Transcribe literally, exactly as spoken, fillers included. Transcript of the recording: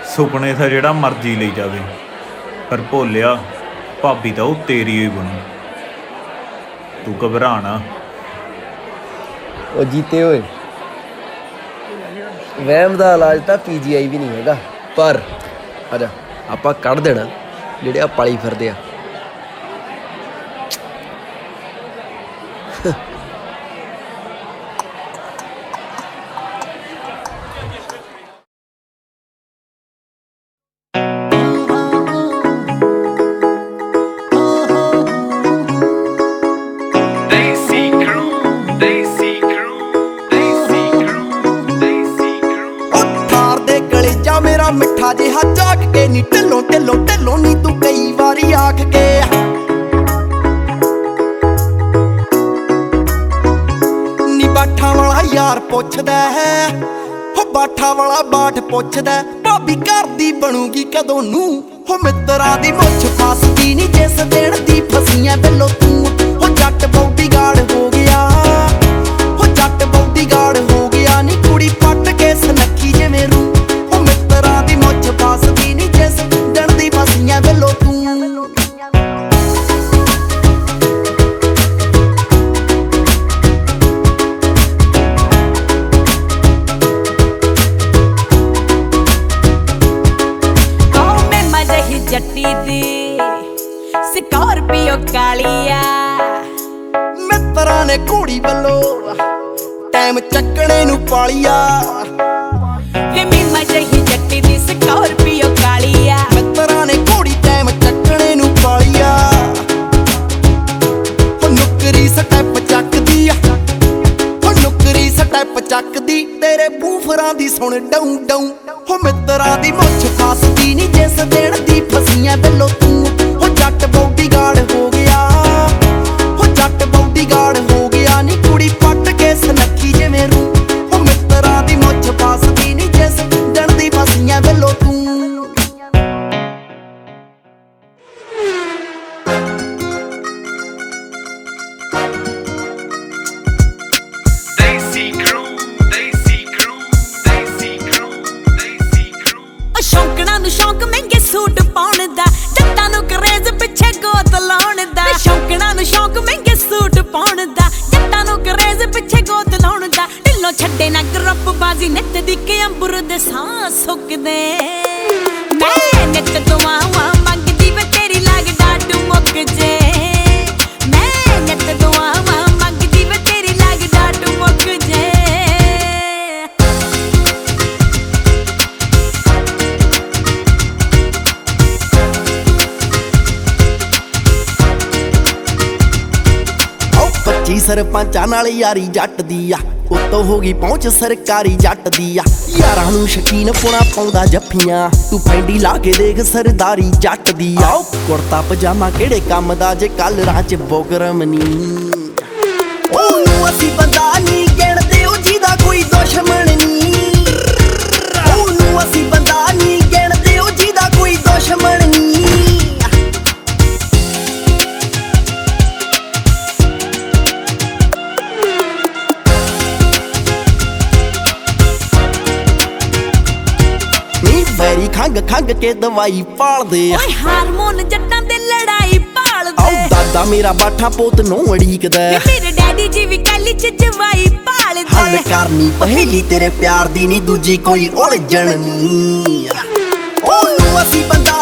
ਸੁਪਨੇ ਤਾਂ ਜਿਹੜਾ ਮਰਜ਼ੀ ਲਈ ਜਾਵੇ, ਪਰ ਭੋਲਿਆ ਭਾਬੀ ਤਾਂ ਉਹ ਤੇਰੀ ਹੀ ਬਣੂ। ਤੂੰ ਘਬਰਾ ਨਾ। ਉਹ ਜੀਤੇ ਓਏ, ਵਹਿਮ ਦਾ ਇਲਾਜ ਤਾਂ ਪੀ ਜੀ ਆਈ ਵੀ ਨਹੀਂ ਹੈਗਾ, ਪਰ ਆਜਾ ਆਪਾਂ ਕੱਢ ਦੇਣਾ ਜਿਹੜੇ ਆ ਪਾਲੀ ਫਿਰਦੇ ਆ। ਮੇਰਾ ਮਿੱਠਾ ਜਿਹਾ ਝਾਕ ਕੇ ਨੀ ਢਿੱਲੋਂ ਢਿੱਲੋਂ ਢਿੱਲੋਂ ਨੀ ਤੂੰ ਕਈ ਵਾਰੀ ਆਖ ਕੇ ਨੀ ਬਾਠਾਂ ਵਾਲਾ ਯਾਰ ਪੁੱਛਦਾ ਹੈ, ਹੋ ਬਾਠਾਂ ਵਾਲਾ ਬਾਠ ਪੁੱਛਦਾ ਭਾਬੀ ਘਰ ਦੀ ਬਣੂਗੀ ਕਦੋਂ ਨੂੰ। ਹੋ ਮਿੱਤਰਾਂ ਦੀ ਮੁੱਛ ਫਸਦੀ ਨੀ ਜਿਸ ਦਿਨ ਦੀ ਫਸੀਆਂ ਬਿੱਲੋ ਤੂੰ। ਹੋ ਜੱਟ ਬੌਡੀਗਾਰਡ ਹੋ ਗਿਆ, ਹੋ ਜੱਟ ਬੌਡੀਗਾਰਡ ਹੋ ਗਿਆ ਨੀ ਕੁੜੀ ਪੱਟ ਕੇ ਸਨੱਖੀ ਜਿਵੇਂ ਰੂ। ਦੀ ਮੁੱਛ ਫਸਦੀ ਨੀ ਜਿਸ ਦਿਨ ਦੀ ਫਸੀਆਂ ਬਿੱਲੋ ਤੂੰ। ਓ ਮੈਂ ਜਿਹੀ ਜੱਟੀ ਦੀ ਸਕਾਰਪੀਓ ਕਾਲੀਆ, ਮਿੱਤਰਾਂ ਨੇ ਘੋੜੀ ਵੱਲੋਂ ਟਾਈਮ ਚੱਕਣੇ ਨੂੰ ਪਾਲੀਆ। ਵੇ ਮੈਂ ਜਿਹੀ ਜੱਟੀ ਦੀ ਸਕਾਰਪੀਓ ਕਾਲੀਆ, ਮਿੱਤਰਾਂ ਨੇ ਘੋੜੀ ਟਾਈਮ ਚੱਕਣੇ ਨੂੰ ਪਾਲੀਆ। ਹੋ ਨੁਕਰੀ ਸਟੈਪ ਚੱਕਦੀ ਆ, ਹੋ ਨੁਕਰੀ ਸਟੈਪ ਚੱਕਦੀ ਤੇਰੇ ਬੂਫਰਾਂ ਦੀ ਸੁਣ ਡਾਊ ਡਾਊ। ਹੋ ਮਿੱਤਰਾਂ ਦੀ ਮੁੱਛ ਫਸਦੀ ਨੀ ਜਿਸ ਦਿਨ ਦੀ ਫਸੀਆਂ ਬਿੱਲੋ ਤੂੰ। ਹੋ ਜੱਟ ਬੌਡੀਗਾਰਡ ਹੋ ਗਿਆ, ਹੋ ਜੱਟ ਬੌਡੀਗਾਰਡ ਹੋ ਗਿਆ ਨੀ ਕੁੜੀ ਪੱਟ ਕੇ ਸਨੱਖੀ ਜਿਵੇਂ ਰੂ। ਹੋ ਮਿੱਤਰਾਂ ਦੀ ਮੁੱਛ ਫਸਦੀ ਨੀ ਜਿਸ ਦਿਨ ਦੀ ਫਸੀਆਂ ਬਿੱਲੋ ਤੂੰ। ਸ਼ੌਂਕਣਾ ਨੂੰ ਸ਼ੌਂਕ ਮਹਿੰਗੇ ਸੂਟ ਪਾਉਣ ਦਾ, ਜੱਟਾਂ ਨੂੰ ਕਰੇਜ਼ ਪਿੱਛੇ ਗੋਤ ਲਾਉਣ ਦਾ। ਸ਼ੌਂਕਣਾ ਨੂੰ ਸ਼ੌਂਕ ਮਹਿੰਗੇ ਸੂਟ ਪਾਉਣ ਦਾ, ਜੱਟਾਂ ਨੂੰ ਕਰੇਜ਼ ਪਿੱਛੇ ਗੋਤ ਲਾਉਣ ਦਾ। ਢਿੱਲੋਂ ਛੱਡੇ ਨਾ ਗਰੁੱਪ ਬਾਜ਼ੀ ਨਿੱਤ ਦੀ ਕੇ ਅੰਬਰ ਦੇ ਸਾਹ ਸੁੱਕਦੇ। ਮੈਂ ਨਿੱਤ ਦੁਆਵਾਂ ਮੰਗਦੀ ਵੇ ਤੇਰੀ ਲਾਗ ਡਾਟ ਮੁੱਕ ਜੇ। ਮੈਂ ਨਿੱਤ ਦੁਆਵਾਂ ਮੰਗਦੀ ਵੇ ਤੇਰੀ ਲਾਗ ਡਾਟ ਮੁੱਕ ਜੇ। ਪੱਚੀ ਸਰਪੰਚਾਂ ਨਾਲ ਯਾਰੀ ਜੱਟ ਦੀ ਆ, ਉੱਤੋਂ ਹੋ ਗਈ ਪਹੁੰਚ ਸਰਕਾਰੀ ਜੱਟ ਦੀ ਆ। ਯਾਰਾਂ ਨੂੰ ਸ਼ਕੀਨ ਪੁਣਾ ਪਾਉਂਦਾ ਜੱਫੀਆਂ, ਤੂੰ ਫੈਂਡੀ ਲਾ ਕੇ ਦੇਖ ਸਰਦਾਰੀ ਜੱਟ ਦੀ ਆ। ਕੁੜਤਾ ਪਜਾਮਾ ਕਿਹੜੇ ਕੰਮ ਦਾ ਜੇ ਕੱਲ ਰਾਹ ਚ ਬੋਗਰਮ ਨੀ। ਉਹਨੂੰ ਅਸੀਂ ਬੰਦਾ ਨੀ ਗਿਣਦੇ ਉਹ ਜਿਹਦਾ ਕੋਈ ਦੁਸ਼ਮਣ ਨੀ। ਉਹਨੂੰ ਅਸੀਂ ਬੰਦਾ ਨੀ ਗਿਣਦੇ ਉਹ ਜਿਹਦਾ ਕੋਈ ਦੁਸ਼ਮਣ ਨੀ। ਵੈਰੀ ਖੰਗ ਖੰਗ ਕੇ ਦਵਾਈ ਪਾਲਦੇ ਆ। ਓਏ ਹਾਰਮੋਨ ਜੱਟਾਂ ਦੇ ਲੜਾਈ ਭਾਲਦੇ। ਆਓ ਦਾਦਾ ਮੇਰਾ ਬਾਠਾ ਪੋਤ ਨੂੰ ਅੜੀਕਦਾ, ਮੇਰੇ ਡੈਡੀ ਜੀ ਵੀ ਕਾਲੀ ਚ ਜਵਾਈ ਭਾਲਦੇ। ਹੱਲ ਕਰਨੀ ਪਹੇਲੀ ਤੇਰੇ ਪਿਆਰ ਦੀ ਨੀ ਦੂਜੀ ਕੋਈ ਉਲਝਣ ਨੀ। ਉਹਨੂੰ ਅਸੀਂ ਬੰਦਾ